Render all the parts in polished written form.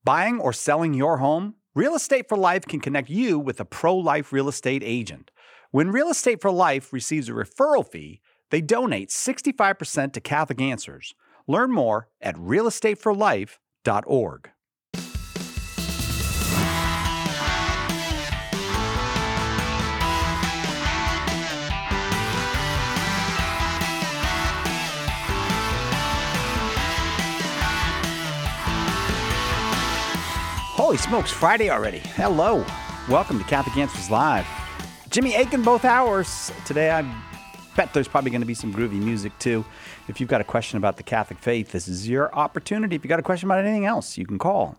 Buying or selling your home? Real Estate for Life can connect you with a pro-life real estate agent. When Real Estate for Life receives a referral fee, they donate 65% to Catholic Answers. Learn more at realestateforlife.org. Holy smokes, Friday already. Hello. Welcome to Catholic Answers Live. Jimmy Akin both hours. Today I bet there's probably going to be some groovy music too. If you've got a question about the Catholic faith, this is your opportunity. If you've got a question about anything else, you can call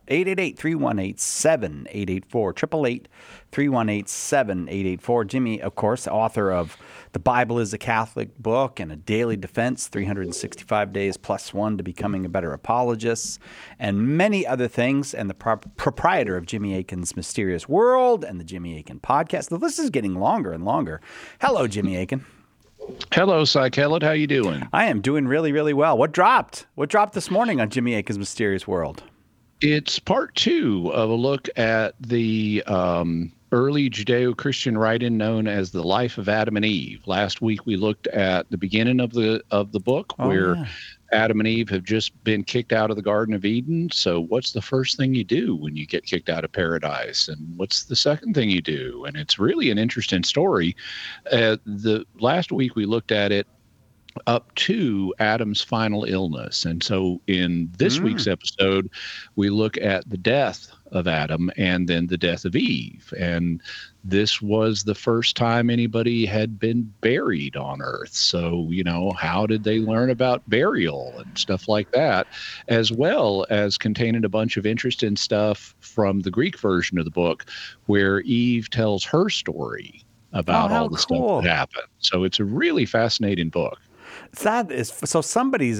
888-318-7884, 888-318-7884. Jimmy, of course, author of The Bible is a Catholic Book and A Daily Defense, 365 Days Plus One to Becoming a Better Apologist, and many other things, and the proprietor of Jimmy Akin's Mysterious World and the Jimmy Akin Podcast. The list is getting longer and longer. Hello, Jimmy Akin. Hello, Psychellid. How you doing? I am doing really, really well. What dropped? What dropped this morning on Jimmy Akin's Mysterious World? It's part 2 of a look at the early Judeo-Christian writing known as the Life of Adam and Eve. Last week we looked at the beginning of the book where Adam and Eve have just been kicked out of the Garden of Eden. So what's the first thing you do when you get kicked out of paradise? And what's the second thing you do? And it's really an interesting story. The last week we looked at it up to Adam's final illness. And so in this week's episode, we look at the death of Adam and then the death of Eve. And this was the first time anybody had been buried on earth. So, how did they learn about burial and stuff like that, as well as containing a bunch of interesting stuff from the Greek version of the book where Eve tells her story about all the stuff that happened. So it's a really fascinating book. So somebody's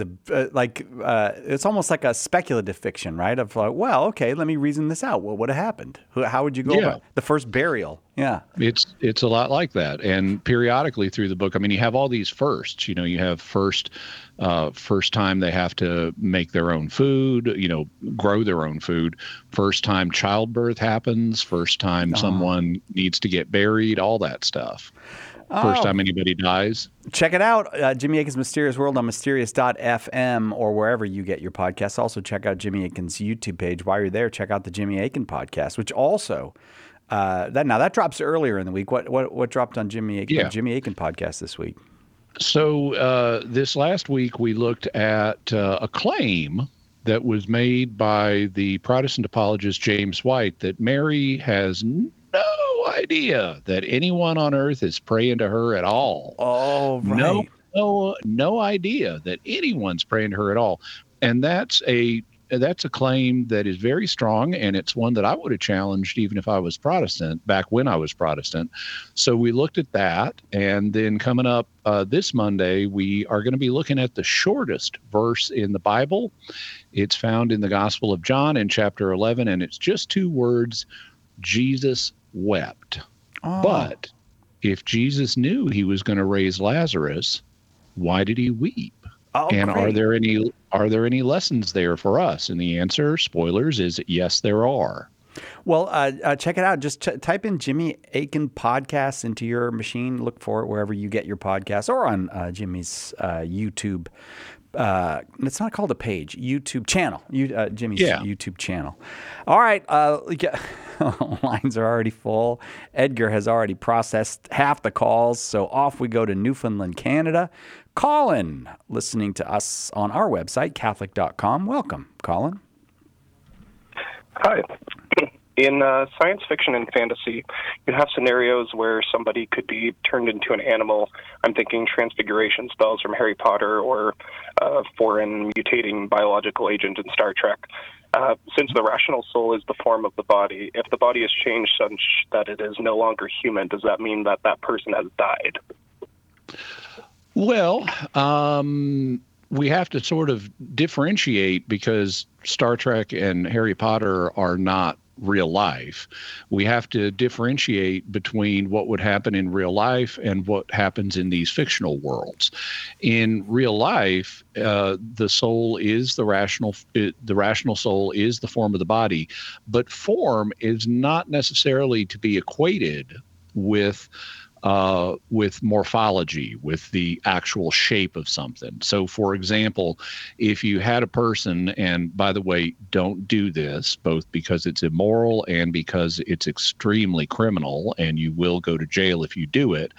it's almost like a speculative fiction, right? Of like, well, okay, let me reason this out. What would have happened? How would you go about the first burial? Yeah, it's a lot like that. And periodically through the book, you have all these firsts. You have first time they have to make their own food, grow their own food. First time childbirth happens. First time someone needs to get buried. All that stuff. First time anybody dies. Check it out. Jimmy Akin's Mysterious World on mysterious.fm or wherever you get your podcasts. Also, check out Jimmy Akin's YouTube page. While you're there, check out the Jimmy Akin Podcast, which also that drops earlier in the week. What dropped on Jimmy Akin, Jimmy Akin Podcast this week? So this last week we looked at a claim that was made by the Protestant apologist James White that Mary has no idea that anyone on earth is praying to her at all. Oh, right. No idea that anyone's praying to her at all. And that's a claim that is very strong, and it's one that I would have challenged even if I was Protestant, back when I was Protestant. So we looked at that, and then coming up this Monday, we are going to be looking at the shortest verse in the Bible. It's found in the Gospel of John in chapter 11, and it's just 2 words, Jesus wept. But if Jesus knew he was going to raise Lazarus, why did he weep? And great. Are there any lessons there for us? And the answer, spoilers, is yes, there are. Well, check it out. Just type in Jimmy Akin Podcast into your machine. Look for it wherever you get your podcasts or on Jimmy's YouTube. It's not called a page, YouTube channel. Jimmy's YouTube channel. All right. Lines are already full. Edgar has already processed half the calls, so off we go to Newfoundland, Canada. Colin, listening to us on our website, Catholic.com. Welcome, Colin. Hi. In science fiction and fantasy, you have scenarios where somebody could be turned into an animal. I'm thinking transfiguration spells from Harry Potter or a foreign mutating biological agent in Star Trek. Since the rational soul is the form of the body, if the body is changed such that it is no longer human, does that mean that that person has died? Well, we have to sort of differentiate because Star Trek and Harry Potter are not real life. We have to differentiate between what would happen in real life and what happens in these fictional worlds. In real life, the soul is the rational soul is the form of the body, but form is not necessarily to be equated with morphology, with the actual shape of something. So, for example, if you had a person, and by the way, don't do this, both because it's immoral and because it's extremely criminal, and you will go to jail if you do it.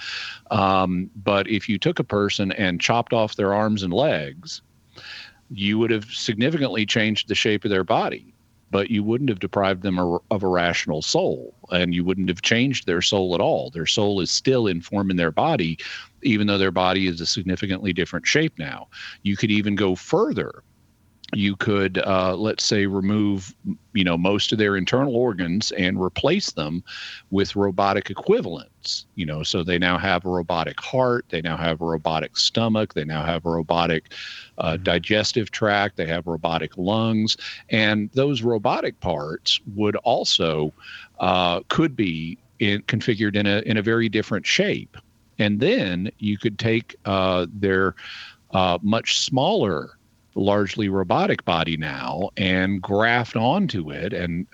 But if you took a person and chopped off their arms and legs, you would have significantly changed the shape of their body, but you wouldn't have deprived them of a rational soul, and you wouldn't have changed their soul at all. Their soul is still in form in their body, even though their body is a significantly different shape now. You could even go further. You could, let's say, remove, most of their internal organs and replace them with robotic equivalents. So they now have a robotic heart, they now have a robotic stomach, they now have a robotic digestive tract, they have robotic lungs, and those robotic parts would also could be configured in a very different shape. And then you could take their much smaller, largely robotic body now and graft onto it. And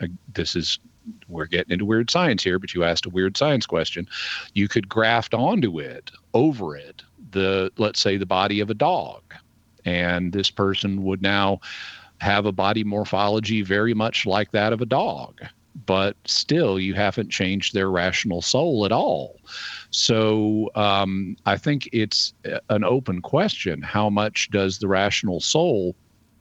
we're getting into weird science here, but you asked a weird science question. You could graft onto it, over it, let's say the body of a dog. And this person would now have a body morphology very much like that of a dog, but still you haven't changed their rational soul at all. So I think it's an open question. How much does the rational soul,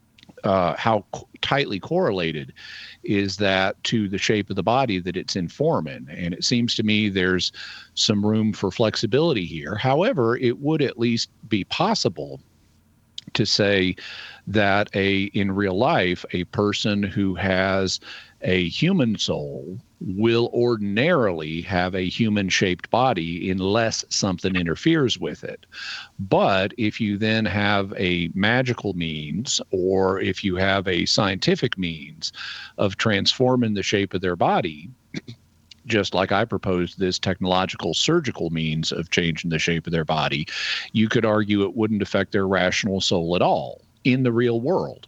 how tightly correlated is that to the shape of the body that it's informing? And it seems to me there's some room for flexibility here. However, it would at least be possible to say that in real life, a person who has a human soul will ordinarily have a human-shaped body unless something interferes with it. But if you then have a magical means, or if you have a scientific means of transforming the shape of their body, just like I proposed this technological surgical means of changing the shape of their body, you could argue it wouldn't affect their rational soul at all in the real world.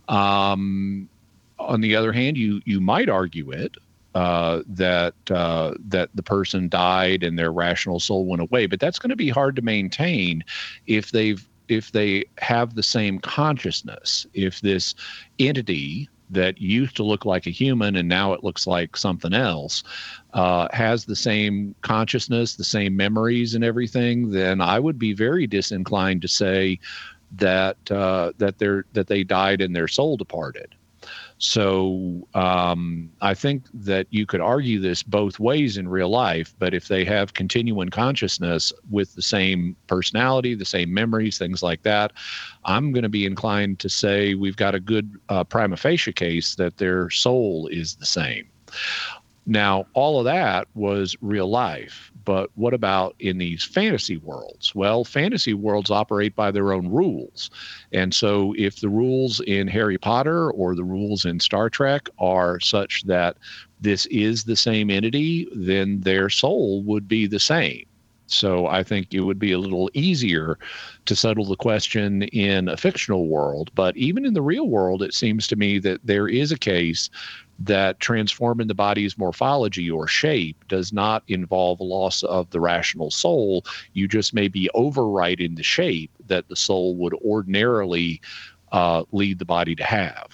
On the other hand, you might argue it that the person died and their rational soul went away, but that's going to be hard to maintain if they have the same consciousness. If this entity that used to look like a human and now it looks like something else has the same consciousness, the same memories and everything, then I would be very disinclined to say that they died and their soul departed. So I think that you could argue this both ways in real life, but if they have continuing consciousness with the same personality, the same memories, things like that, I'm going to be inclined to say we've got a good prima facie case that their soul is the same. Now, all of that was real life, but what about in these fantasy worlds? Well, fantasy worlds operate by their own rules. And so if the rules in Harry Potter or the rules in Star Trek are such that this is the same entity, then their soul would be the same. So I think it would be a little easier to settle the question in a fictional world. But even in the real world, it seems to me that there is a case that transforming the body's morphology or shape does not involve a loss of the rational soul. You just may be overriding the shape that the soul would ordinarily lead the body to have.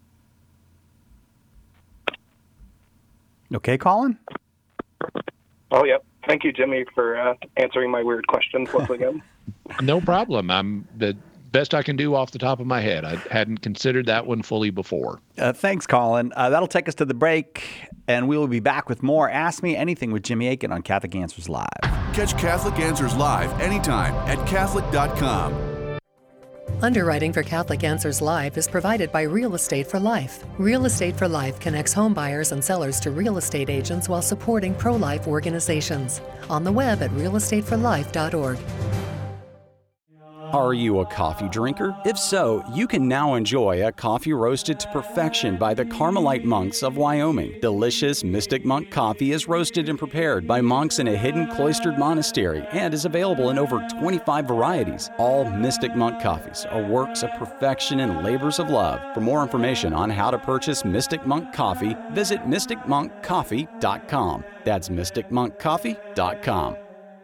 Okay, Colin? Oh, yep. Thank you, Jimmy, for answering my weird questions once again. No problem. I'm the best I can do off the top of my head. I hadn't considered that one fully before. Thanks, Colin. That'll take us to the break, and we will be back with more Ask Me Anything with Jimmy Akin on Catholic Answers Live. Catch Catholic Answers Live anytime at Catholic.com. Underwriting for Catholic Answers Live is provided by Real Estate for Life. Real Estate for Life connects home buyers and sellers to real estate agents while supporting pro-life organizations. On the web at realestateforlife.org. Are you a coffee drinker? If so, you can now enjoy a coffee roasted to perfection by the Carmelite monks of Wyoming. Delicious Mystic Monk coffee is roasted and prepared by monks in a hidden cloistered monastery and is available in over 25 varieties. All Mystic Monk coffees are works of perfection and labors of love. For more information on how to purchase Mystic Monk coffee, visit mysticmonkcoffee.com. That's mysticmonkcoffee.com.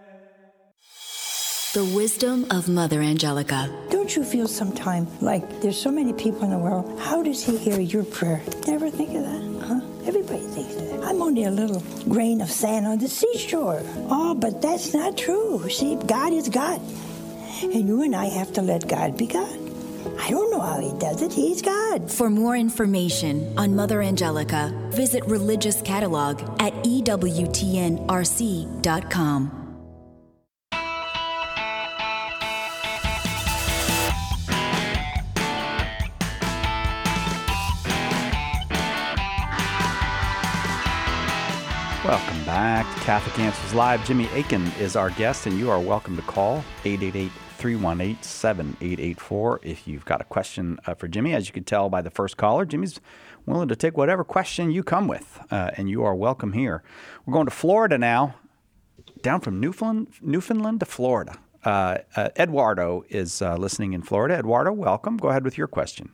The wisdom of Mother Angelica. Don't you feel sometimes like there's so many people in the world? How does he hear your prayer? Never think of that, huh? Everybody thinks of that. I'm only a little grain of sand on the seashore. Oh, but that's not true. See, God is God. And you and I have to let God be God. I don't know how he does it. He's God. For more information on Mother Angelica, visit Religious Catalog at EWTNRC.com. Welcome back to Catholic Answers Live. Jimmy Akin is our guest, and you are welcome to call 888-318-7884 if you've got a question for Jimmy. As you can tell by the first caller, Jimmy's willing to take whatever question you come with, and you are welcome here. We're going to Florida now, down from Newfoundland to Florida. Eduardo is listening in Florida. Eduardo, welcome. Go ahead with your question.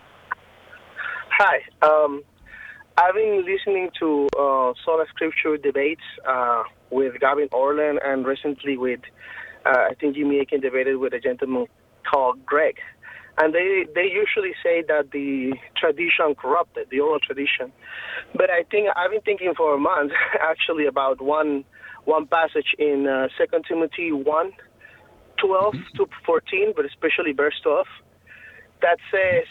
Hi. I've been listening to Sola Scripture debates with Gavin Orland and recently with, I think Jimmy Akin debated with a gentleman called Greg. And they usually say that the tradition corrupted, the oral tradition. But I think I've been thinking for a month actually about one passage in 2 Timothy 1:12-14, but especially verse 12, that says,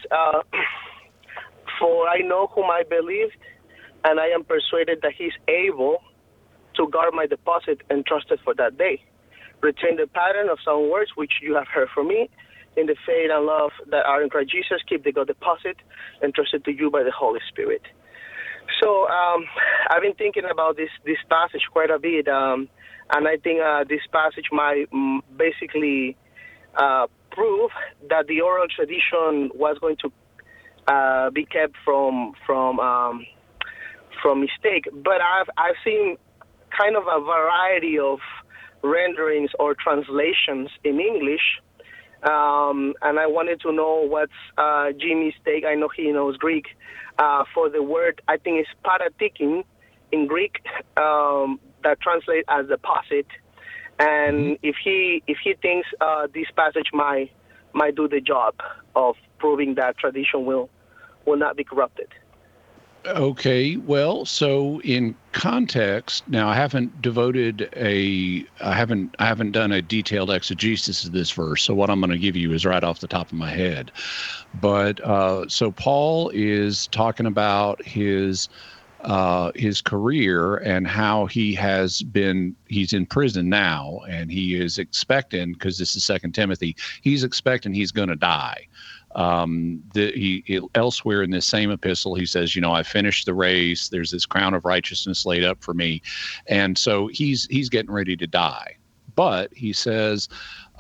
"For I know whom I believed, and I am persuaded that he is able to guard my deposit entrusted for that day. Retain the pattern of sound words which you have heard from me, in the faith and love that are in Christ Jesus. Keep the God deposit entrusted to you by the Holy Spirit." So I've been thinking about this passage quite a bit, and I think this passage might basically prove that the oral tradition was going to be kept from mistake. But I've seen kind of a variety of renderings or translations in English, and I wanted to know what's Jimmy's take. I know he knows Greek for the word. I think it's paratikin in Greek that translates as deposit. And if he thinks this passage might do the job of proving that tradition will not be corrupted. Okay, well, so in context, now I haven't done a detailed exegesis of this verse, so what I'm going to give you is right off the top of my head. But so Paul is talking about his career and how he's in prison now, and he is expecting, because this is 2 Timothy, he's expecting he's going to die. Elsewhere in this same epistle, he says, I finished the race. There's this crown of righteousness laid up for me. And so he's getting ready to die. But he says,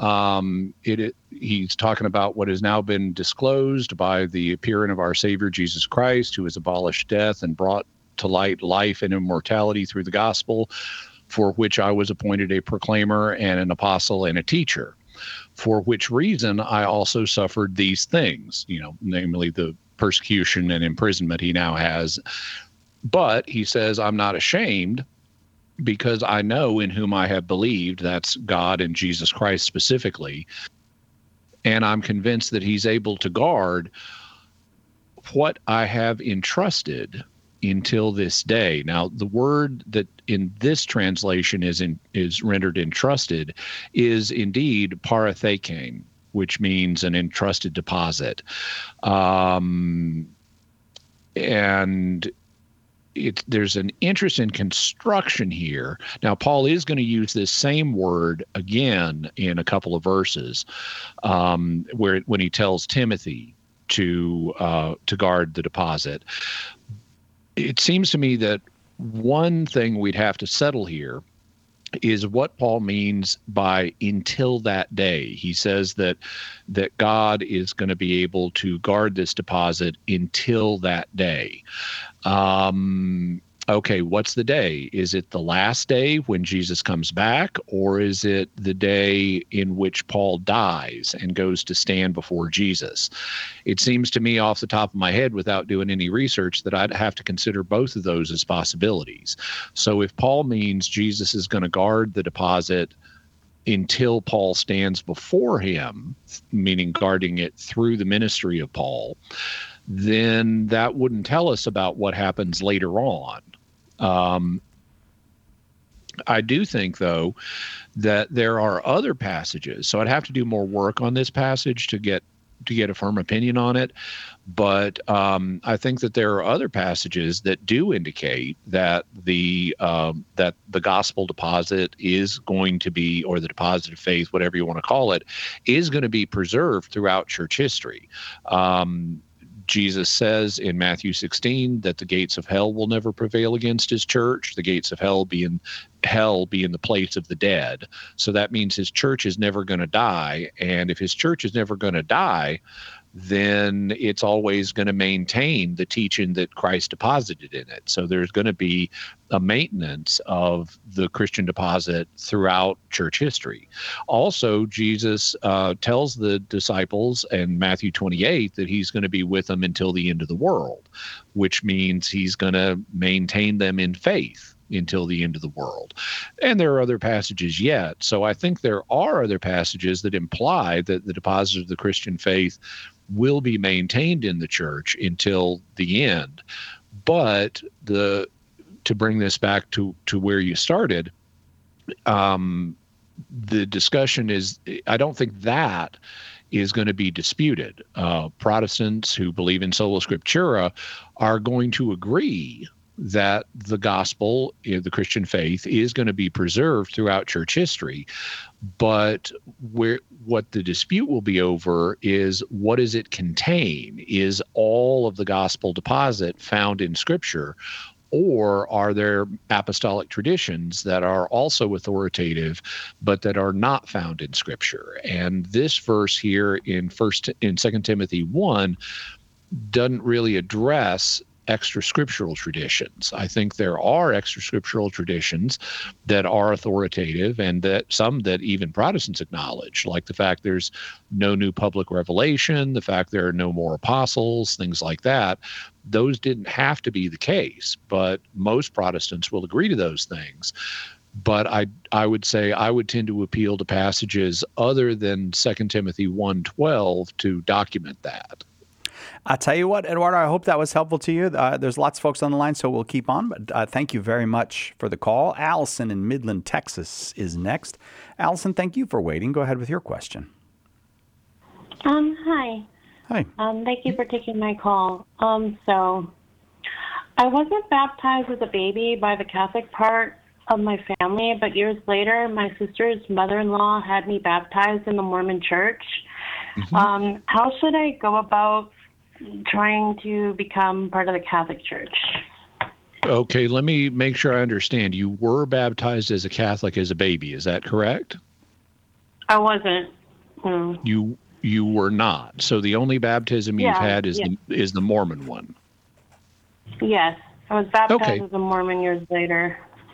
he's talking about what has now been disclosed by the appearing of our Savior, Jesus Christ, who has abolished death and brought to light life and immortality through the gospel, for which I was appointed a proclaimer and an apostle and a teacher. For which reason I also suffered these things, namely the persecution and imprisonment he now has. But he says, I'm not ashamed, because I know in whom I have believed, that's God and Jesus Christ specifically, and I'm convinced that he's able to guard what I have entrusted until this day. Now, the word that in this translation is rendered entrusted is indeed paratheken, which means an entrusted deposit. And there's an interest in construction here. Now, Paul is going to use this same word again in a couple of verses, when he tells Timothy to guard the deposit. It seems to me that one thing we'd have to settle here is what Paul means by until that day. He says that God is going to be able to guard this deposit until that day. Okay, what's the day? Is it the last day when Jesus comes back, or is it the day in which Paul dies and goes to stand before Jesus? It seems to me off the top of my head, without doing any research, that I'd have to consider both of those as possibilities. So if Paul means Jesus is going to guard the deposit until Paul stands before him, meaning guarding it through the ministry of Paul, then that wouldn't tell us about what happens later on. I do think, though, that there are other passages. So I'd have to do more work on this passage to get a firm opinion on it. But I think that there are other passages that do indicate that the gospel deposit is going to be, or the deposit of faith, whatever you want to call it, is going to be preserved throughout church history. Jesus says in Matthew 16 that the gates of hell will never prevail against his church. The gates of hell being the place of the dead. So that means his church is never going to die. And if his church is never going to die, then it's always going to maintain the teaching that Christ deposited in it. So there's going to be a maintenance of the Christian deposit throughout church history. Also, Jesus tells the disciples in Matthew 28 that he's going to be with them until the end of the world, which means he's going to maintain them in faith until the end of the world. And there are other passages yet. So I think there are other passages that imply that the deposit of the Christian faith will be maintained in the church until the end. But to bring this back to where you started, the discussion is, I don't think that is going to be disputed. Protestants who believe in sola scriptura are going to agree that the gospel, the Christian faith, is going to be preserved throughout church history. But what the dispute will be over is, what does it contain? Is all of the gospel deposit found in Scripture, or are there apostolic traditions that are also authoritative but that are not found in Scripture? And this verse here in 2 Timothy 1 doesn't really address extra scriptural traditions. I think there are extra scriptural traditions that are authoritative, and that some that even Protestants acknowledge, like the fact there's no new public revelation, the fact there are no more apostles, things like that. Those didn't have to be the case, but most Protestants will agree to those things. But I would say I would tend to appeal to passages other than 2 Timothy 1:12 to document that. I'll tell you what, Eduardo, I hope that was helpful to you. There's lots of folks on the line, so we'll keep on. But thank you very much for the call. Allison in Midland, Texas is next. Allison, thank you for waiting. Go ahead with your question. Hi. Hi. Thank you for taking my call. So I wasn't baptized as a baby by the Catholic part of my family, but years later, my sister's mother-in-law had me baptized in the Mormon Church. Mm-hmm. How should I go about trying to become part of the Catholic Church? Okay, let me make sure I understand. You were baptized as a Catholic as a baby, is that correct? I wasn't. Mm. You were not. So the only baptism you've had is the Mormon one. Yes, I was baptized as a Mormon years later.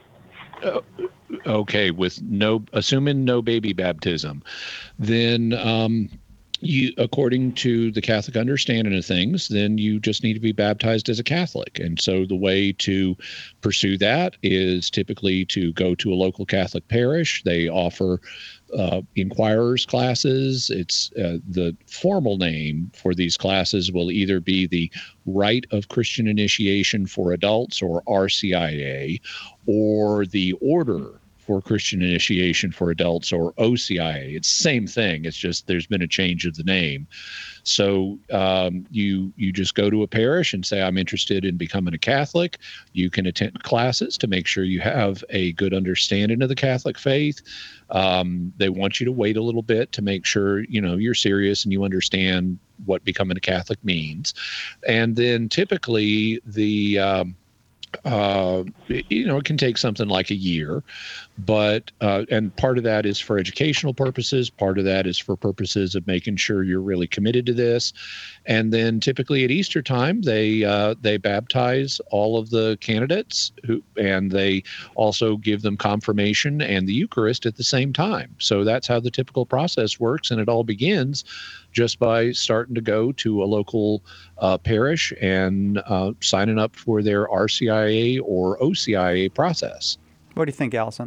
Okay, assuming no baby baptism, then you, according to the Catholic understanding of things, then you just need to be baptized as a Catholic. And so the way to pursue that is typically to go to a local Catholic parish. They offer inquirers classes. It's the formal name for these classes will either be the Rite of Christian Initiation for Adults, or RCIA, or the Order for Christian Initiation for Adults, or OCIA. It's the same thing. It's just there's been a change of the name. So you just go to a parish and say, I'm interested in becoming a Catholic. You can attend classes to make sure you have a good understanding of the Catholic faith. They want you to wait a little bit to make sure you're serious and you understand what becoming a Catholic means. And then typically the it can take something like a year, but and part of that is for educational purposes. Part of that is for purposes of making sure you're really committed to this. And then typically at Easter time, they baptize all of the candidates and they also give them confirmation and the Eucharist at the same time. So that's how the typical process works. And it all begins just by starting to go to a local parish and signing up for their RCIA or OCIA process. What do you think, Allison?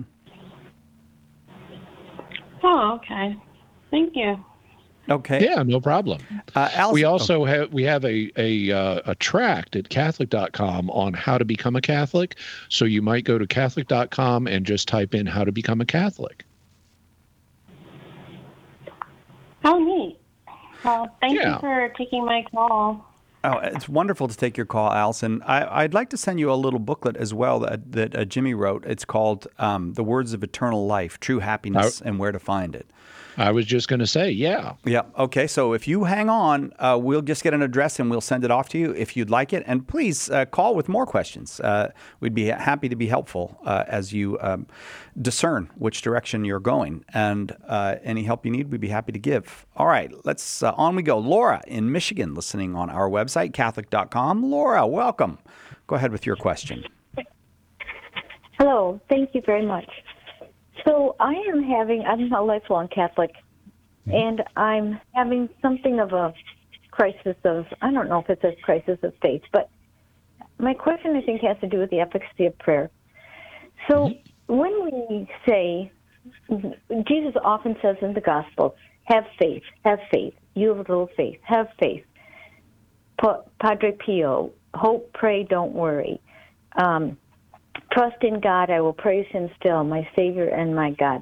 Oh, okay. Thank you. Okay. Yeah, no problem. Allison, we also have a tract at Catholic.com on how to become a Catholic. So you might go to Catholic.com and just type in how to become a Catholic. How neat. Well, thank Yeah. you for taking my call. Oh, it's wonderful to take your call, Allison. I'd like to send you a little booklet as well that Jimmy wrote. It's called The Words of Eternal Life, True Happiness and Where to Find It. I was just going to say, yeah. Yeah. Okay. So if you hang on, we'll just get an address and we'll send it off to you if you'd like it. And please call with more questions. We'd be happy to be helpful as you discern which direction you're going. And any help you need, we'd be happy to give. All right. Let's on we go. Laura in Michigan, listening on our website, Catholic.com. Laura, welcome. Go ahead with your question. Hello. Thank you very much. So I'm a lifelong Catholic, and I'm having something of a crisis of, I don't know if it's a crisis of faith, but my question, I think, has to do with the efficacy of prayer. So when we say, Jesus often says in the Gospel, have faith, you have a little faith, have faith. Padre Pio, hope, pray, don't worry. Trust in God, I will praise him still, my Savior and my God.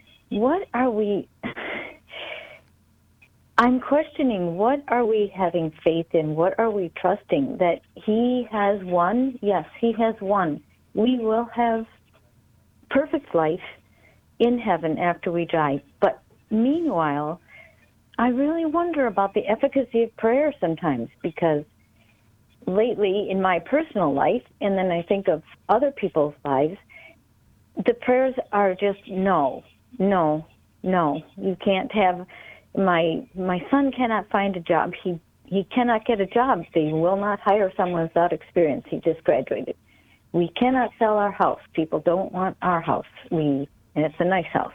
I'm questioning, what are we having faith in? What are we trusting? That he has won? Yes, he has won. We will have perfect life in heaven after we die. But meanwhile, I really wonder about the efficacy of prayer sometimes, because lately in my personal life, and then I think of other people's lives, the prayers are just no. You can't have, my son cannot find a job. He cannot get a job. They will not hire someone without experience. He just graduated. We cannot sell our house. People don't want our house. And it's a nice house.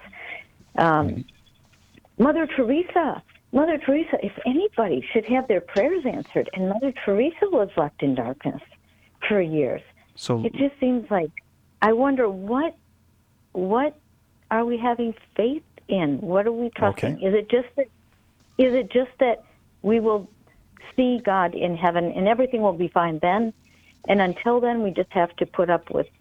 Mother Teresa, if anybody should have their prayers answered, and Mother Teresa was left in darkness for years. So it just seems like, I wonder, what are we having faith in? What are we trusting? Okay. Is it just that we will see God in heaven and everything will be fine then? And until then, we just have to put up with.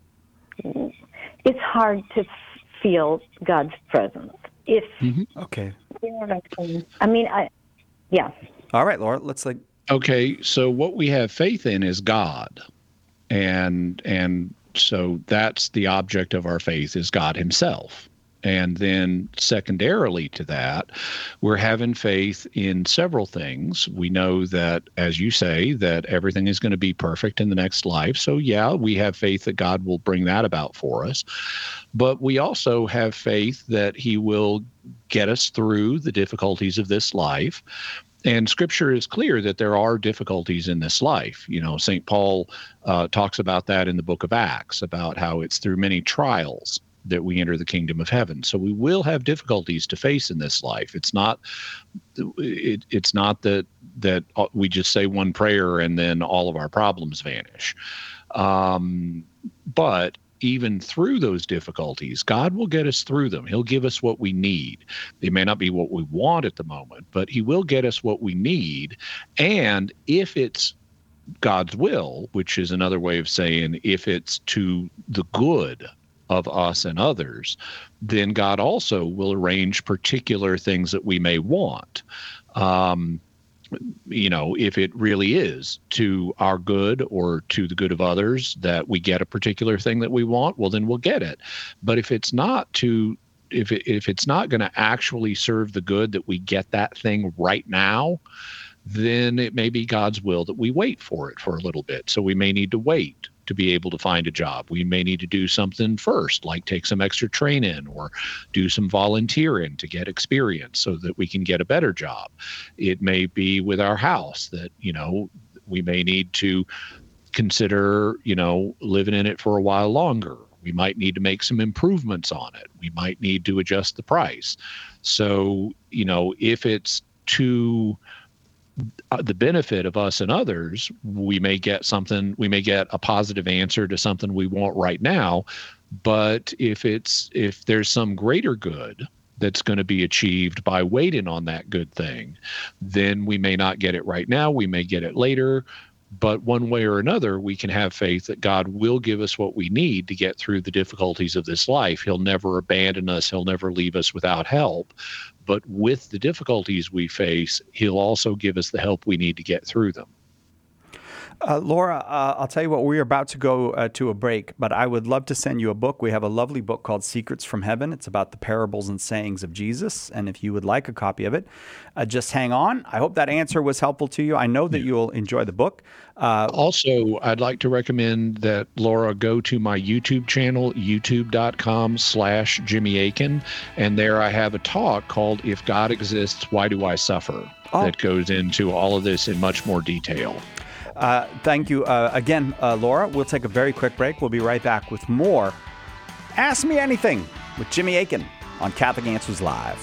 It's hard to feel God's presence. Okay. You know what I'm saying? I mean, yeah. All right, Laura, Okay, so what we have faith in is God. And so that's the object of our faith, is God himself. And then secondarily to that, we're having faith in several things. We know that, as you say, that everything is going to be perfect in the next life. So yeah, we have faith that God will bring that about for us. But we also have faith that he will get us through the difficulties of this life. And Scripture is clear that there are difficulties in this life. You know, St. Paul talks about that in the book of Acts, about how it's through many trials that we enter the kingdom of heaven. So we will have difficulties to face in this life. It's not that we just say one prayer and then all of our problems vanish. But even through those difficulties, God will get us through them. He'll give us what we need. It may not be what we want at the moment, but he will get us what we need. And if it's God's will, which is another way of saying if it's to the good of us and others, then God also will arrange particular things that we may want. If it really is to our good or to the good of others that we get a particular thing that we want, well, then we'll get it. But if it's not if it's not going to actually serve the good that we get that thing right now, then it may be God's will that we wait for it for a little bit. So we may need to wait to be able to find a job. We may need to do something first, like take some extra training or do some volunteering to get experience so that we can get a better job. It may be with our house that, we may need to consider, living in it for a while longer. We might need to make some improvements on it. We might need to adjust the price. So, if it's to the benefit of us and others, we may get a positive answer to something we want right now. But if there's some greater good that's going to be achieved by waiting on that good thing, then we may not get it right now. We may get it later. But one way or another, we can have faith that God will give us what we need to get through the difficulties of this life. He'll never abandon us. He'll never leave us without help. But with the difficulties we face, he'll also give us the help we need to get through them. Laura, I'll tell you what, we're about to go to a break, but I would love to send you a book. We have a lovely book called Secrets from Heaven. It's about the parables and sayings of Jesus. And if you would like a copy of it, just hang on. I hope that answer was helpful to you. I know that you'll enjoy the book. Also, I'd like to recommend that Laura go to my YouTube channel, youtube.com/Jimmy Akin. And there I have a talk called If God Exists, Why Do I Suffer? That goes into all of this in much more detail. Thank you again, Laura. We'll take a very quick break. We'll be right back with more Ask Me Anything with Jimmy Akin on Catholic Answers Live.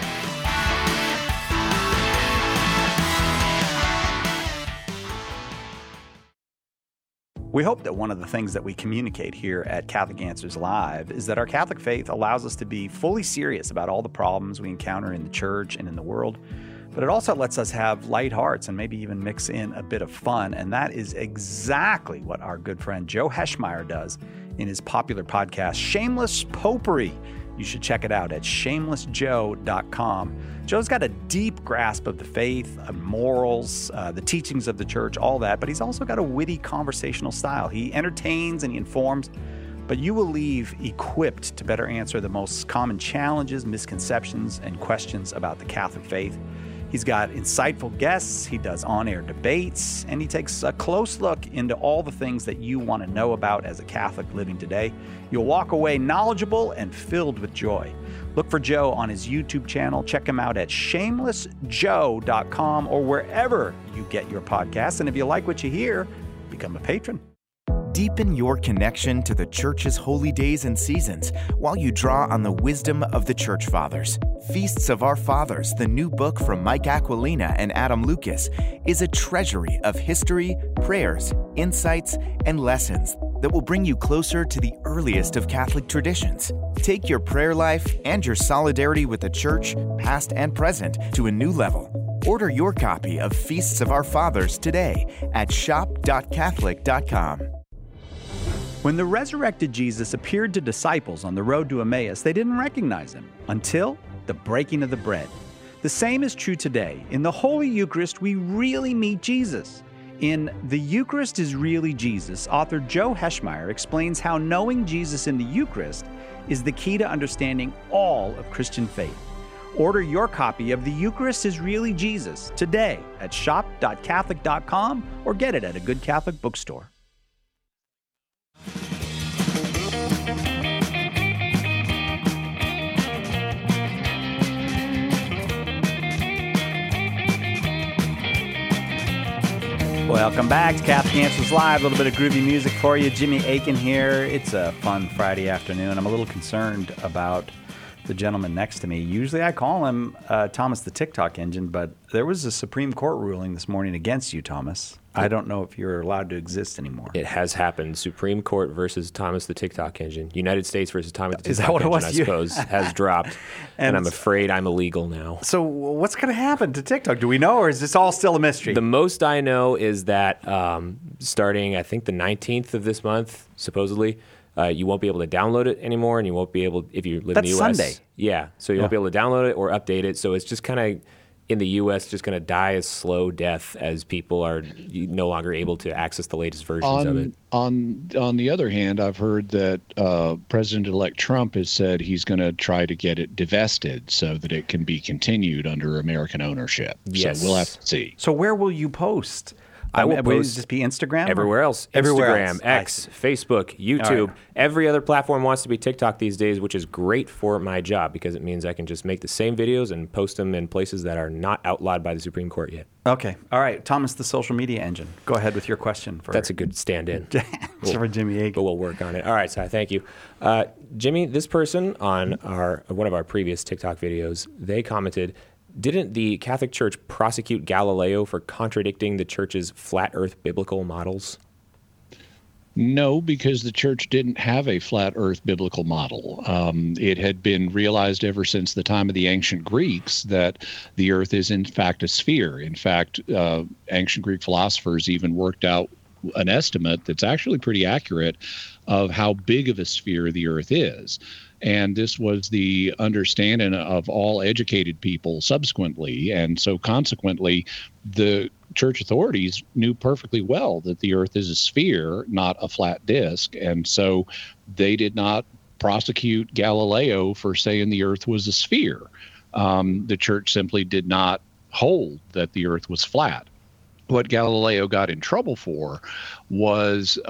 We hope that one of the things that we communicate here at Catholic Answers Live is that our Catholic faith allows us to be fully serious about all the problems we encounter in the church and in the world. But it also lets us have light hearts and maybe even mix in a bit of fun. And that is exactly what our good friend Joe Heschmeyer does in his popular podcast, Shameless Popery. You should check it out at shamelessjoe.com. Joe's got a deep grasp of the faith, morals, the teachings of the church, all that. But he's also got a witty conversational style. He entertains and he informs, but you will leave equipped to better answer the most common challenges, misconceptions, and questions about the Catholic faith. He's got insightful guests, he does on-air debates, and he takes a close look into all the things that you want to know about as a Catholic living today. You'll walk away knowledgeable and filled with joy. Look for Joe on his YouTube channel. Check him out at shamelessjoe.com or wherever you get your podcasts. And if you like what you hear, become a patron. Deepen your connection to the Church's holy days and seasons while you draw on the wisdom of the Church Fathers. Feasts of Our Fathers, the new book from Mike Aquilina and Adam Lucas, is a treasury of history, prayers, insights, and lessons that will bring you closer to the earliest of Catholic traditions. Take your prayer life and your solidarity with the Church, past and present, to a new level. Order your copy of Feasts of Our Fathers today at shop.catholic.com. When the resurrected Jesus appeared to disciples on the road to Emmaus, they didn't recognize him until the breaking of the bread. The same is true today. In the Holy Eucharist, we really meet Jesus. In The Eucharist is Really Jesus, author Joe Heschmeyer explains how knowing Jesus in the Eucharist is the key to understanding all of Christian faith. Order your copy of The Eucharist is Really Jesus today at shop.catholic.com or get it at a good Catholic bookstore. Welcome back to Catholic Answers Live. A little bit of groovy music for you. Jimmy Akin here. It's a fun Friday afternoon. I'm a little concerned about the gentleman next to me. Usually I call him Thomas the TikTok Engine, but there was a Supreme Court ruling this morning against you, Thomas. I don't know if you're allowed to exist anymore. It has happened. Supreme Court versus Thomas the TikTok Engine. United States versus Thomas the TikTok Is that what Engine, it was? I suppose, has dropped. and I'm afraid I'm illegal now. So what's going to happen to TikTok? Do we know, or is this all still a mystery? The most I know is that starting, I think, the 19th of this month, supposedly, you won't be able to download it anymore, and you won't be able, if you live in the U.S. That's Sunday. Yeah, so you won't be able to download it or update it. So it's just kind of, in the U.S., just going to die a slow death as people are no longer able to access the latest versions of it. On the other hand, I've heard that President-elect Trump has said he's going to try to get it divested so that it can be continued under American ownership. Yes. So we'll have to see. So where will you post I will Would it post just be Instagram? everywhere else. Everywhere Instagram, else. X, Facebook, YouTube. All right. Every other platform wants to be TikTok these days, which is great for my job because it means I can just make the same videos and post them in places that are not outlawed by the Supreme Court yet. Okay. All right. Thomas, the social media engine. Go ahead with your question. That's a good stand-in. For Jimmy Akin. But we'll work on it. All right, Si, thank you. Jimmy, this person on one of our previous TikTok videos, they commented, didn't the Catholic Church prosecute Galileo for contradicting the church's flat earth biblical models? No, because the church didn't have a flat earth biblical model. It had been realized ever since the time of the ancient Greeks that the earth is in fact a sphere. In fact, ancient Greek philosophers even worked out an estimate that's actually pretty accurate of how big of a sphere the earth is. And this was the understanding of all educated people subsequently. And so consequently, the church authorities knew perfectly well that the earth is a sphere, not a flat disk. And so they did not prosecute Galileo for saying the earth was a sphere. The church simply did not hold that the earth was flat. What Galileo got in trouble for was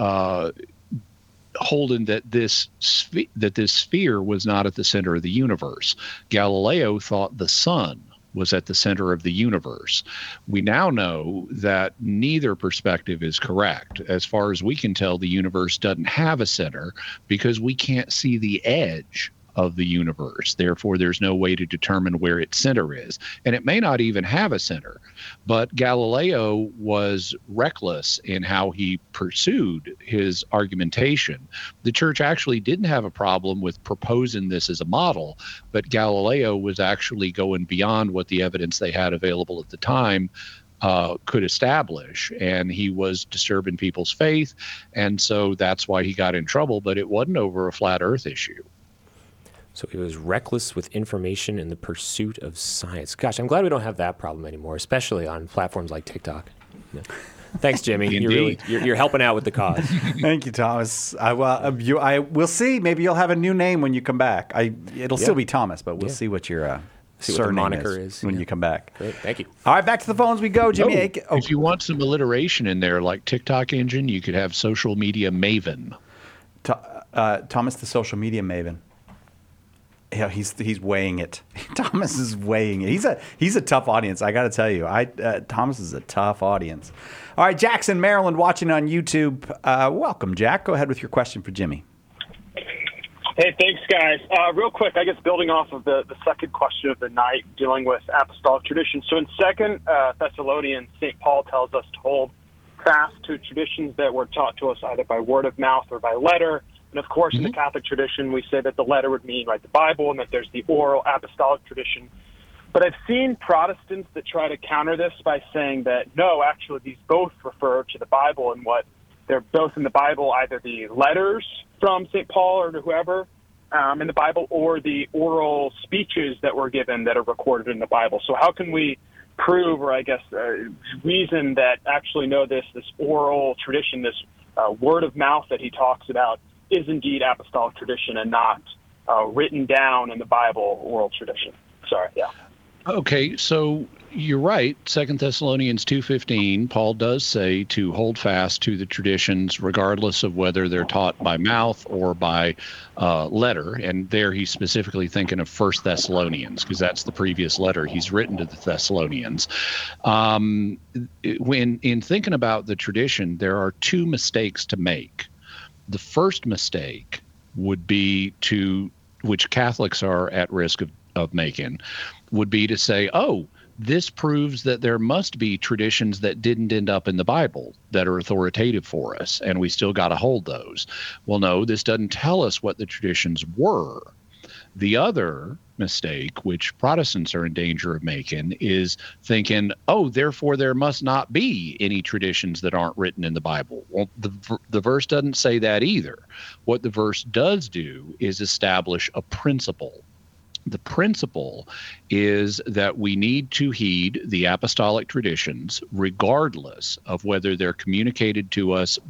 holding that this sphere was not at the center of the universe. Galileo thought the sun was at the center of the universe. We now know that neither perspective is correct. As far as we can tell, the universe doesn't have a center because we can't see the edge of the universe. Therefore, there's no way to determine where its center is. And it may not even have a center. But Galileo was reckless in how he pursued his argumentation. The church actually didn't have a problem with proposing this as a model, but Galileo was actually going beyond what the evidence they had available at the time could establish, and he was disturbing people's faith, and so that's why he got in trouble, but it wasn't over a flat earth issue. So he was reckless with information in the pursuit of science. Gosh, I'm glad we don't have that problem anymore, especially on platforms like TikTok. Yeah. Thanks, Jimmy. You're helping out with the cause. Thank you, Thomas. I will see. Maybe you'll have a new name when you come back. It'll still be Thomas, but we'll see what your surname moniker is when you come back. Great, thank you. All right, back to the phones we go, Jimmy Akin. If you want some alliteration in there, like TikTok engine, you could have social media maven. Thomas, the social media maven. Yeah, he's weighing it. Thomas is weighing it. He's a tough audience. I got to tell you, Thomas is a tough audience. All right, Jackson, Maryland, watching on YouTube. Welcome, Jack. Go ahead with your question for Jimmy. Hey, thanks, guys. Real quick, I guess building off of the second question of the night, dealing with apostolic tradition. So in 2 Thessalonians, St. Paul tells us to hold fast to traditions that were taught to us either by word of mouth or by letter. And, of course, in the Catholic tradition, we say that the letter would mean the Bible and that there's the oral apostolic tradition. But I've seen Protestants that try to counter this by saying that, no, actually, these both refer to the Bible and what they're both in the Bible, either the letters from St. Paul or to whoever in the Bible or the oral speeches that were given that are recorded in the Bible. So how can we prove or, I guess, reason that actually, no, this oral tradition, this word of mouth that he talks about, is indeed apostolic tradition and not written down in the Bible oral tradition. Sorry, yeah. Okay, so you're right. 2 Thessalonians 2:15, Paul does say to hold fast to the traditions regardless of whether they're taught by mouth or by letter. And there he's specifically thinking of 1 Thessalonians because that's the previous letter he's written to the Thessalonians. When in thinking about the tradition, there are two mistakes to make. The first mistake would be which Catholics are at risk of making, would be to say, oh, this proves that there must be traditions that didn't end up in the Bible that are authoritative for us, and we still got to hold those. Well, no, this doesn't tell us what the traditions were. The other mistake, which Protestants are in danger of making, is thinking, oh, therefore there must not be any traditions that aren't written in the Bible. Well, the verse doesn't say that either. What the verse does do is establish a principle. The principle is that we need to heed the apostolic traditions regardless of whether they're communicated to us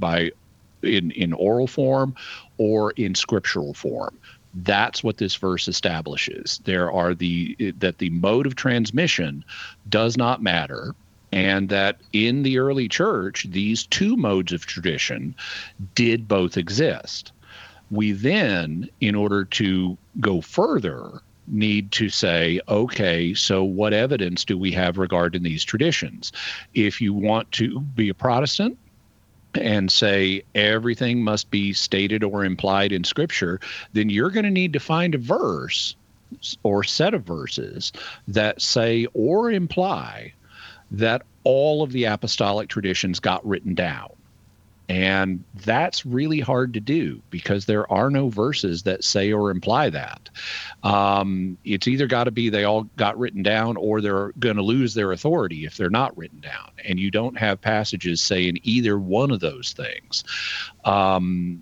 in oral form or in scriptural form. That's what this verse establishes. That the mode of transmission does not matter. And that in the early church, these two modes of tradition did both exist. We then, in order to go further, need to say, okay, so what evidence do we have regarding these traditions? If you want to be a Protestant and say everything must be stated or implied in Scripture, then you're going to need to find a verse or set of verses that say or imply that all of the apostolic traditions got written down. And that's really hard to do because there are no verses that say or imply that. It's either got to be they all got written down or they're going to lose their authority if they're not written down. And you don't have passages saying either one of those things. On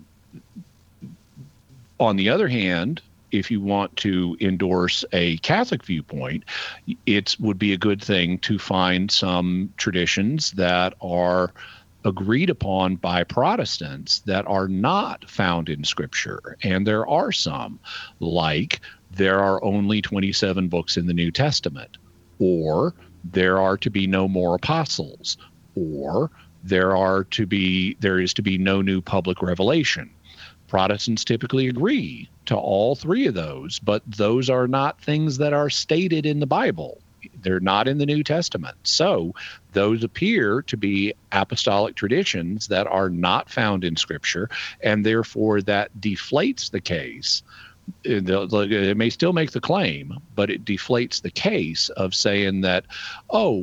the other hand, if you want to endorse a Catholic viewpoint, it would be a good thing to find some traditions that are agreed upon by Protestants that are not found in Scripture. And there are some, like there are only 27 books in the New Testament, or there are to be no more apostles, or there is to be no new public revelation. Protestants typically agree to all three of those, but those are not things that are stated in the Bible. They're not in the New Testament. So those appear to be apostolic traditions that are not found in Scripture, and therefore that deflates the case. It may still make the claim, but it deflates the case of saying that, all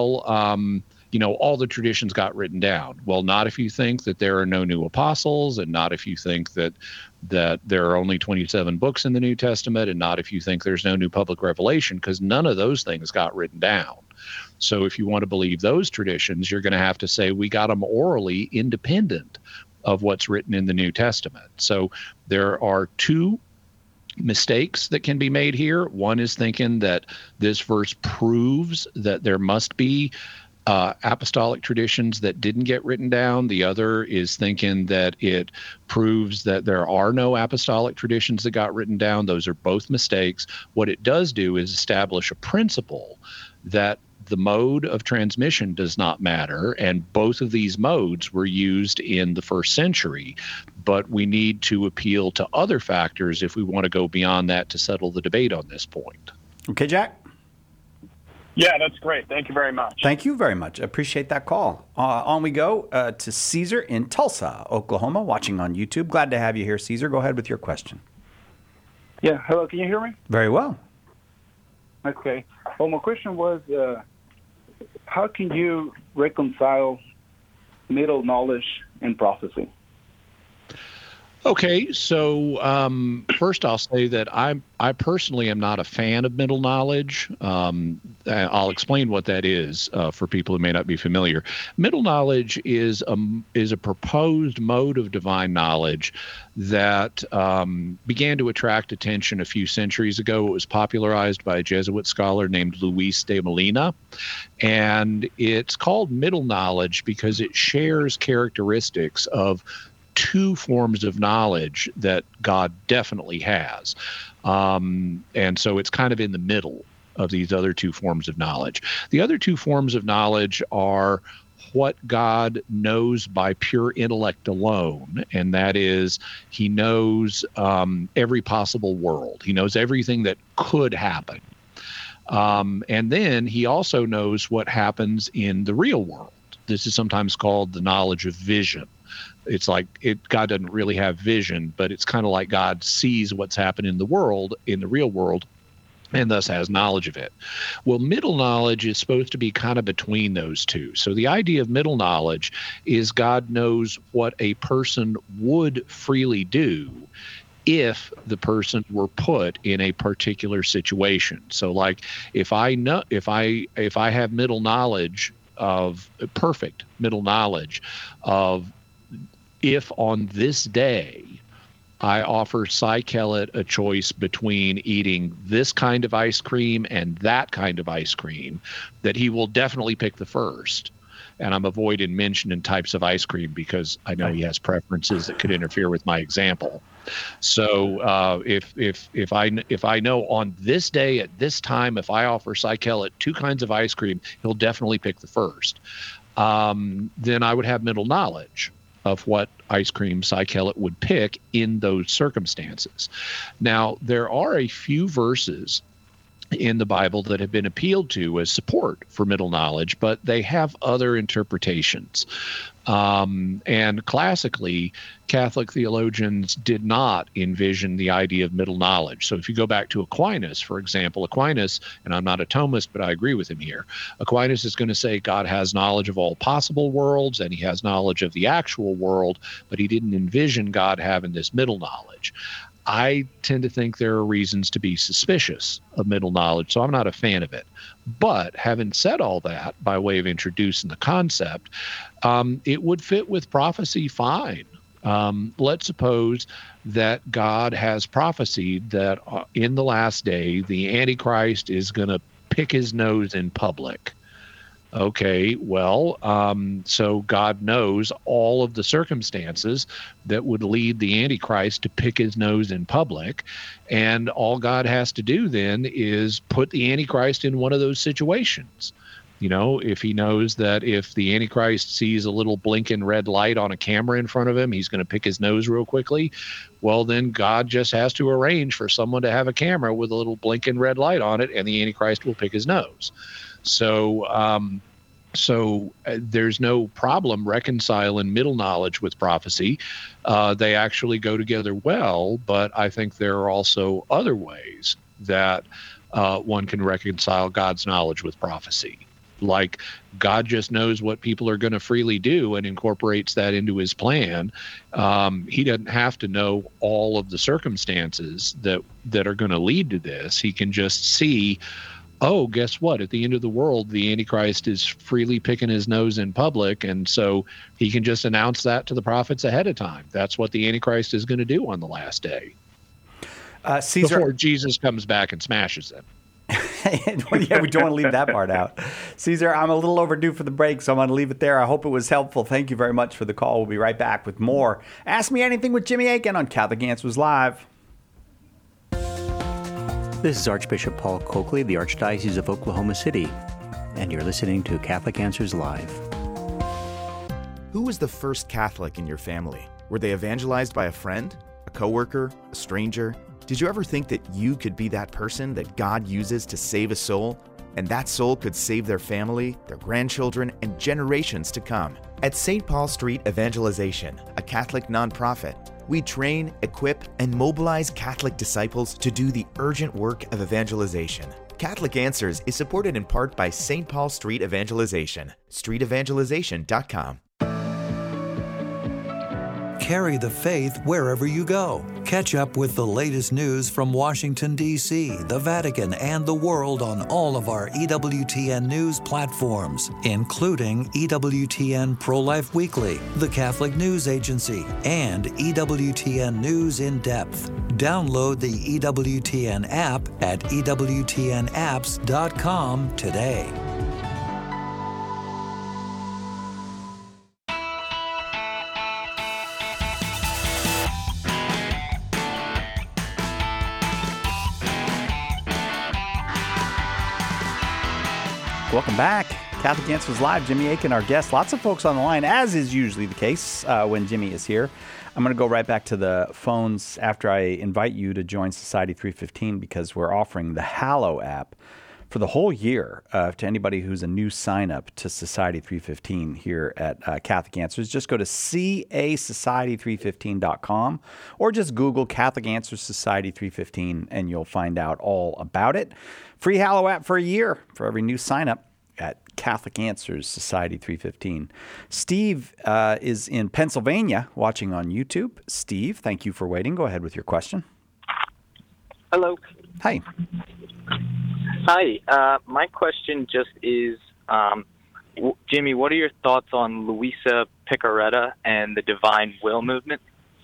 the traditions got written down. Well, not if you think that there are no new apostles, and not if you think that there are only 27 books in the New Testament, and not if you think there's no new public revelation, because none of those things got written down. So if you want to believe those traditions, you're going to have to say we got them orally independent of what's written in the New Testament. So there are two mistakes that can be made here. One is thinking that this verse proves that there must be apostolic traditions that didn't get written down. The other is thinking that it proves that there are no apostolic traditions that got written down. Those are both mistakes. What it does do is establish a principle that the mode of transmission does not matter, and both of these modes were used in the first century, but we need to appeal to other factors if we want to go beyond that to settle the debate on this point. Okay, Jack? Yeah, that's great. Thank you very much. Thank you very much. I appreciate that call. On we go to Caesar in Tulsa, Oklahoma, watching on YouTube. Glad to have you here, Caesar. Go ahead with your question. Yeah, hello. Can you hear me? Very well. Okay. Well, my question was, how can you reconcile middle knowledge and prophecy? Okay, so first I'll say that I personally am not a fan of middle knowledge. I'll explain what that is for people who may not be familiar. Middle knowledge is a proposed mode of divine knowledge that began to attract attention a few centuries ago. It was popularized by a Jesuit scholar named Luis de Molina, and it's called middle knowledge because it shares characteristics of two forms of knowledge that God definitely has. And so it's kind of in the middle of these other two forms of knowledge. The other two forms of knowledge are what God knows by pure intellect alone, and that is he knows every possible world. He knows everything that could happen. And then he also knows what happens in the real world. This is sometimes called the knowledge of vision. It's like God doesn't really have vision, but it's kind of like God sees what's happening in the world, in the real world, and thus has knowledge of it. Well, middle knowledge is supposed to be kind of between those two. So the idea of middle knowledge is God knows what a person would freely do if the person were put in a particular situation. So like if I have middle knowledge of perfect middle knowledge of if on this day I offer Cy Kellett a choice between eating this kind of ice cream and that kind of ice cream, that he will definitely pick the first. And I'm avoiding mentioning types of ice cream because I know he has preferences that could interfere with my example. So if I know on this day at this time, if I offer Cy Kellett 2 kinds of ice cream, he'll definitely pick the first. Then I would have mental knowledge of what ice cream Cy Kellett would pick in those circumstances. Now, there are a few verses in the Bible that have been appealed to as support for middle knowledge, but they have other interpretations. And classically, Catholic theologians did not envision the idea of middle knowledge. So if you go back to Aquinas, for example, Aquinas, and I'm not a Thomist, but I agree with him here, Aquinas is going to say God has knowledge of all possible worlds, and he has knowledge of the actual world, but he didn't envision God having this middle knowledge. I tend to think there are reasons to be suspicious of middle knowledge, so I'm not a fan of it. But having said all that, by way of introducing the concept, it would fit with prophecy fine. Let's suppose that God has prophesied that in the last day, the Antichrist is going to pick his nose in public. Okay, well, so God knows all of the circumstances that would lead the Antichrist to pick his nose in public. And all God has to do then is put the Antichrist in one of those situations. You know, if he knows that if the Antichrist sees a little blinking red light on a camera in front of him, he's going to pick his nose real quickly. Well, then God just has to arrange for someone to have a camera with a little blinking red light on it, and the Antichrist will pick his nose. So there's no problem reconciling middle knowledge with prophecy. They actually go together well, but I think there are also other ways that one can reconcile God's knowledge with prophecy. Like God just knows what people are going to freely do and incorporates that into his plan. He doesn't have to know all of the circumstances that are going to lead to this. He can just see, oh, guess what? At the end of the world, the Antichrist is freely picking his nose in public, and so he can just announce that to the prophets ahead of time. That's what the Antichrist is going to do on the last day. Caesar, before Jesus comes back and smashes them. Yeah, we don't want to leave that part out. Caesar, I'm a little overdue for the break, so I'm going to leave it there. I hope it was helpful. Thank you very much for the call. We'll be right back with more Ask Me Anything with Jimmy Akin on Catholic Answers Live. This is Archbishop Paul Coakley of the Archdiocese of Oklahoma City, and you're listening to Catholic Answers Live. Who was the first Catholic in your family? Were they evangelized by a friend, a coworker, a stranger? Did you ever think that you could be that person that God uses to save a soul, and that soul could save their family, their grandchildren, and generations to come? At St. Paul Street Evangelization, a Catholic nonprofit, we train, equip, and mobilize Catholic disciples to do the urgent work of evangelization. Catholic Answers is supported in part by St. Paul Street Evangelization, streetevangelization.com. Carry the faith wherever you go. Catch up with the latest news from Washington, D.C., the Vatican, and the world on all of our EWTN news platforms, including EWTN Pro-Life Weekly, the Catholic News Agency, and EWTN News in Depth. Download the EWTN app at EWTNapps.com today. Welcome back. Catholic Answers Live. Jimmy Akin, our guest. Lots of folks on the line, as is usually the case when Jimmy is here. I'm going to go right back to the phones after I invite you to join Society 315 because we're offering the Hallow app for the whole year to anybody who's a new sign-up to Society 315 here at Catholic Answers. Just go to casociety315.com or just Google Catholic Answers Society 315 and you'll find out all about it. Free Hallow app for a year for every new sign-up at Catholic Answers Society 315. Steve is in Pennsylvania watching on YouTube. Steve, thank you for waiting. Go ahead with your question. Hello. Hi. Hi. My question just is, Jimmy, what are your thoughts on Luisa Picaretta and the Divine Will movement?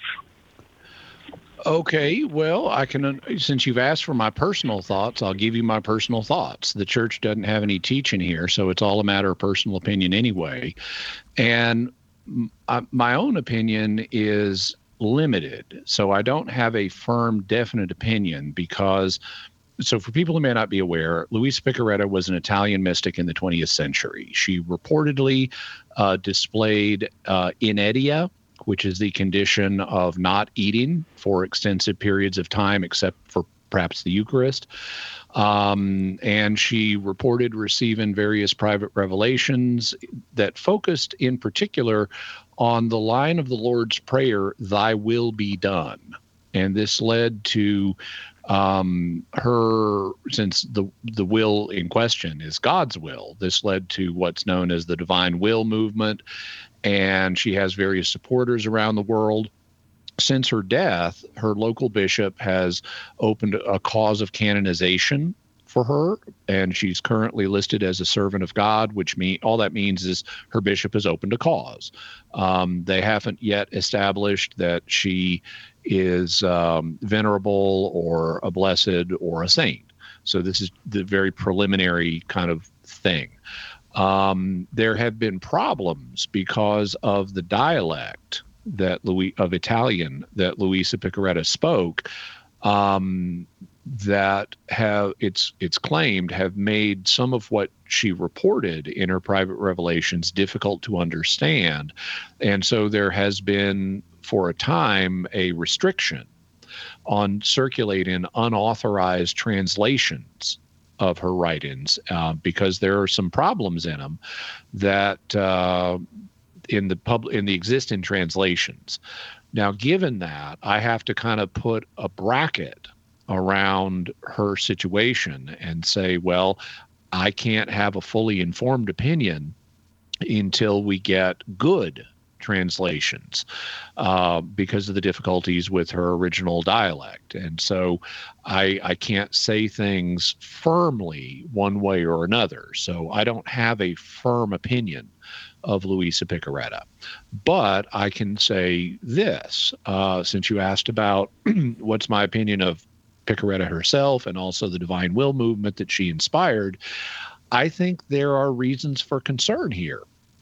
Okay, well, I can. Since you've asked for my personal thoughts, I'll give you my personal thoughts. The church doesn't have any teaching here, so it's all a matter of personal opinion anyway. And my own opinion is limited. So I don't have a firm, definite opinion because, so for people who may not be aware, Luisa Piccarreta was an Italian mystic in the 20th century. She reportedly displayed inedia, which is the condition of not eating for extensive periods of time, except for perhaps the Eucharist. And she reported receiving various private revelations that focused in particular on the line of the Lord's Prayer, "Thy will be done." And this led to her, since the will in question is God's will, this led to what's known as the Divine Will movement, and she has various supporters around the world. Since her death, her local bishop has opened a cause of canonization for her, and she's currently listed as a servant of God, which all that means is her bishop has opened a cause. They haven't yet established that she is venerable or a blessed or a saint. So this is the very preliminary kind of thing. There have been problems because of the dialect of Italian that Luisa Piccarreta spoke, that it's claimed have made some of what she reported in her private revelations difficult to understand. And so there has been, for a time, a restriction on circulating unauthorized translations of her writings because there are some problems in them that in the existing translations. Now, given that, I have to kind of put a bracket around her situation and say, well, I can't have a fully informed opinion until we get good translations because of the difficulties with her original dialect. And so I can't say things firmly one way or another. So I don't have a firm opinion of Luisa Piccarreta. But I can say this, since you asked about what's my opinion of Piccarreta herself and also the Divine Will movement that she inspired, I think there are reasons for concern here,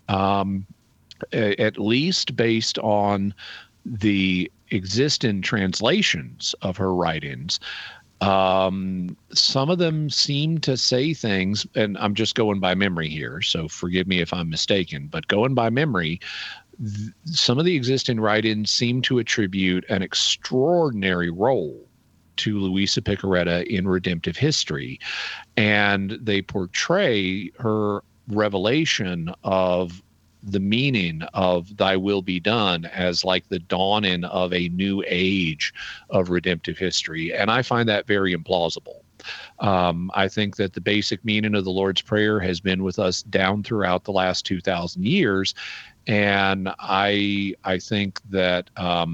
at least based on the existing translations of her writings. Some of them seem to say things, and I'm just going by memory here, so forgive me if I'm mistaken, but going by memory, some of the existing writings seem to attribute an extraordinary role to Luisa Piccarreta in redemptive history, and they portray her revelation of the meaning of "Thy will be done" as like the dawning of a new age of redemptive history. And I find that very implausible. I think that the basic meaning of the Lord's Prayer has been with us down throughout the last 2,000 years. And I think that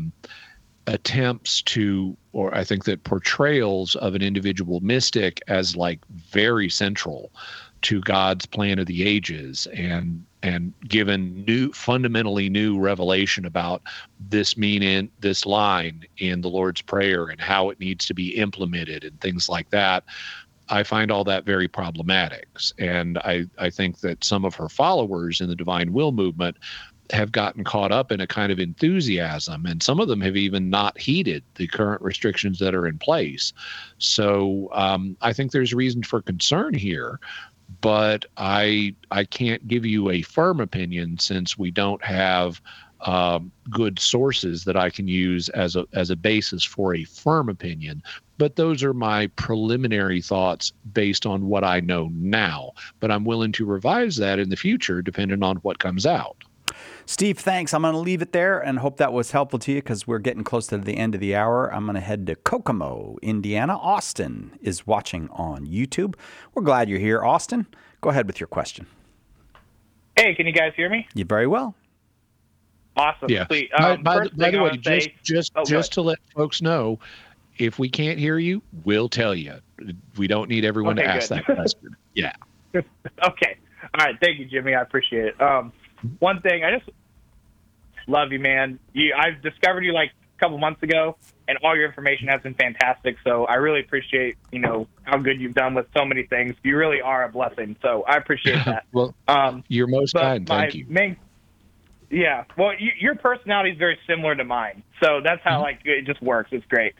I think that portrayals of an individual mystic as like very central to God's plan of the ages and given fundamentally new revelation about this meaning, this line in the Lord's Prayer and how it needs to be implemented and things like that, I find all that very problematic. And I think that some of her followers in the Divine Will movement have gotten caught up in a kind of enthusiasm, and some of them have even not heeded the current restrictions that are in place. So I think there's reason for concern here, but I can't give you a firm opinion since we don't have good sources that I can use as a basis for a firm opinion. But those are my preliminary thoughts based on what I know now. But I'm willing to revise that in the future depending on what comes out. Steve, thanks. I'm going to leave it there and hope that was helpful to you because we're getting close to the end of the hour. I'm going to head to Kokomo, Indiana. Austin is watching on YouTube. We're glad you're here, Austin. Go ahead with your question. Hey, can you guys hear me? You very well. Awesome. Yeah. Sweet. By the way, just to let folks know, if we can't hear you, we'll tell you. We don't need everyone to ask that question. Yeah. Okay. All right. Thank you, Jimmy. I appreciate it. One thing, I just love you, man. I've discovered you like a couple months ago, and all your information has been fantastic. So I really appreciate, how good you've done with so many things. You really are a blessing. So I appreciate that. Well, you're most kind. Thank you. Yeah. Well, your personality is very similar to mine, so that's how like it just works. It's great.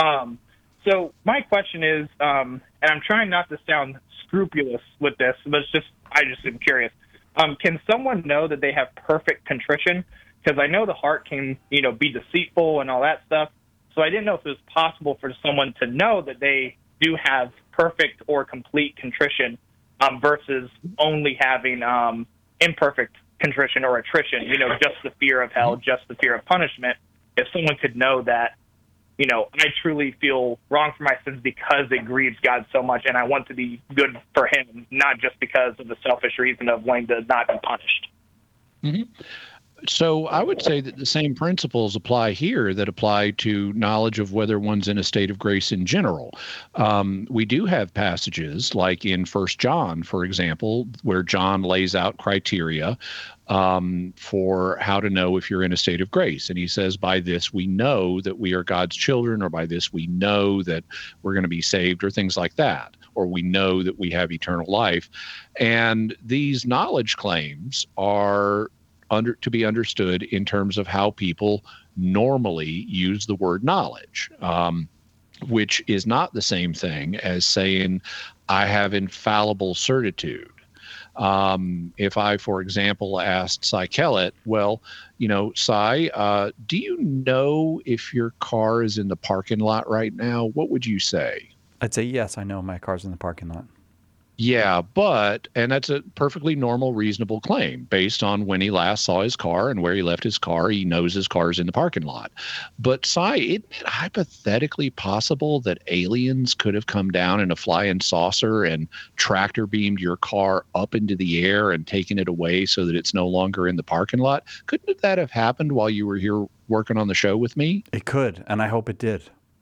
So my question is, and I'm trying not to sound scrupulous with this, but I just am curious. Can someone know that they have perfect contrition? Because I know the heart can, be deceitful and all that stuff. So I didn't know if it was possible for someone to know that they do have perfect or complete contrition versus only having imperfect contrition or attrition, just the fear of hell, just the fear of punishment. If someone could know that, I truly feel wrong for my sins because it grieves God so much, and I want to be good for him, not just because of the selfish reason of wanting to not be punished. Mm-hmm. So I would say that the same principles apply here that apply to knowledge of whether one's in a state of grace in general. We do have passages like in 1 John, for example, where John lays out criteria for how to know if you're in a state of grace. And he says, by this we know that we are God's children, or by this we know that we're going to be saved, or things like that, or we know that we have eternal life. And these knowledge claims are to be understood in terms of how people normally use the word knowledge, which is not the same thing as saying, I have infallible certitude. If I, for example, asked Cy Kellett, well, Cy, do you know if your car is in the parking lot right now? What would you say? I'd say, yes, I know my car's in the parking lot. Yeah, and that's a perfectly normal, reasonable claim based on when he last saw his car and where he left his car. He knows his car's in the parking lot. But Cy, isn't it hypothetically possible that aliens could have come down in a flying saucer and tractor beamed your car up into the air and taken it away so that it's no longer in the parking lot? Couldn't that have happened while you were here working on the show with me? It could, and I hope it did.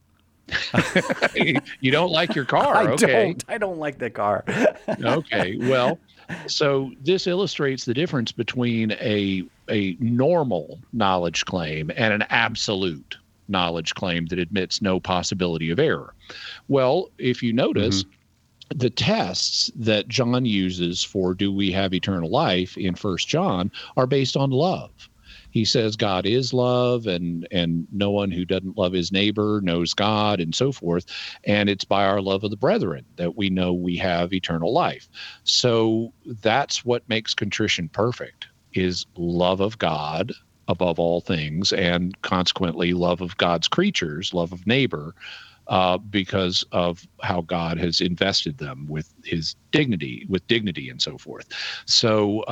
You don't like your car. Okay. I don't like the car. Okay. Well, so this illustrates the difference between a normal knowledge claim and an absolute knowledge claim that admits no possibility of error. Well, if you notice, the tests that John uses for do we have eternal life in 1 John are based on love. He says God is love, and no one who doesn't love his neighbor knows God, and so forth. And it's by our love of the brethren that we know we have eternal life. So that's what makes contrition perfect, is love of God above all things, and consequently love of God's creatures, love of neighbor, because of how God has invested them with his dignity, and so forth. So,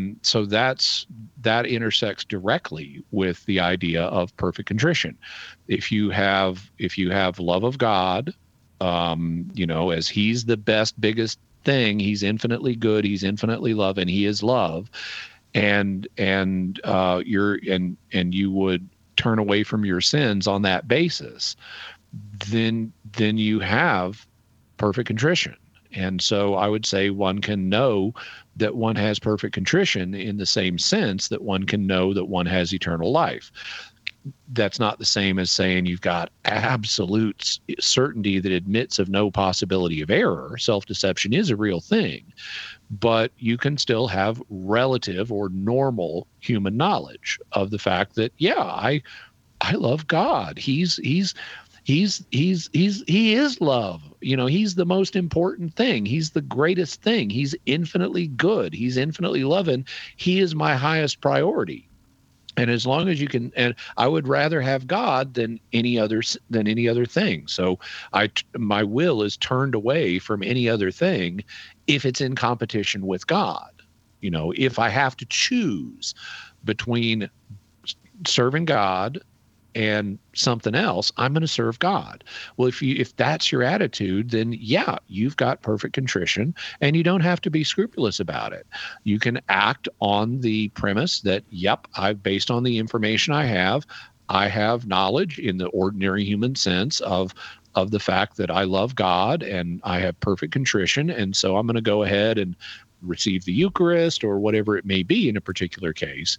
that intersects directly with the idea of perfect contrition. If you have love of God, as he's the best, biggest thing, he's infinitely good, he's infinitely love, and he is love, and you would turn away from your sins on that basis, then you have perfect contrition. And so I would say one can know that one has perfect contrition in the same sense that one can know that one has eternal life. That's not the same as saying you've got absolute certainty that admits of no possibility of error. Self-deception is a real thing, but you can still have relative or normal human knowledge of the fact that, yeah, I love God. He is love. He's the most important thing. He's the greatest thing. He's infinitely good. He's infinitely loving. He is my highest priority. And as long as you can, and I would rather have God than any other thing. So my will is turned away from any other thing if it's in competition with God. If I have to choose between serving God and something else, I'm going to serve God. Well, if that's your attitude, then yeah, you've got perfect contrition, and you don't have to be scrupulous about it. You can act on the premise that, yep, based on the information I have knowledge in the ordinary human sense of the fact that I love God and I have perfect contrition, and so I'm going to go ahead and receive the Eucharist or whatever it may be in a particular case.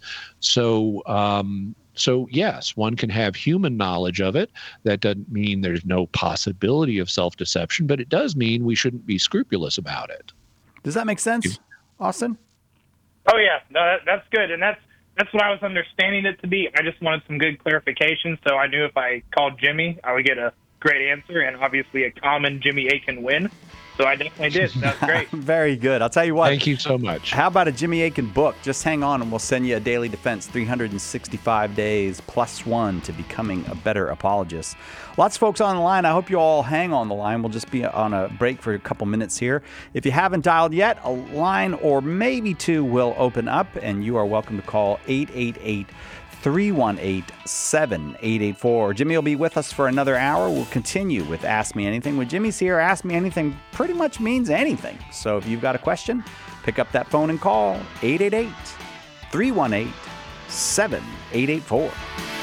So yes, one can have human knowledge of it. That doesn't mean there's no possibility of self-deception, but it does mean we shouldn't be scrupulous about it. Does that make sense, Austin? Oh yeah, no, that's good, and that's That's what I was understanding it to be. I just wanted some good clarification, so I knew if I called Jimmy, I would get a great answer and obviously a common Jimmy Akin win. So I definitely did. That's great. Very good. I'll tell you what. Thank you so much. How about a Jimmy Akin book? Just hang on and we'll send you a daily defense, 365 days +1 to becoming a better apologist. Lots of folks on the line. I hope you all hang on the line. We'll just be on a break for a couple minutes here. If you haven't dialed yet, a line or maybe two will open up, and you are welcome to call 888-318-7884. Jimmy will be with us for another hour. We'll continue with Ask Me Anything. When Jimmy's here, Ask Me Anything pretty much means anything. So if you've got a question, pick up that phone and call 888-318-7884.